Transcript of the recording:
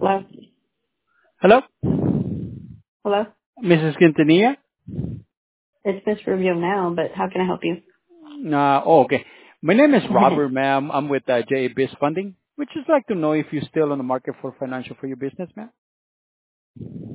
Hello? Hello, Hello? Mrs. Quintanilla? It's Miss Rubio now, but how can I help you? Okay. My name is Robert, ma'am. I'm with JA Biz Funding. We'd just like to know if you're still on the market for financial for your business, ma'am.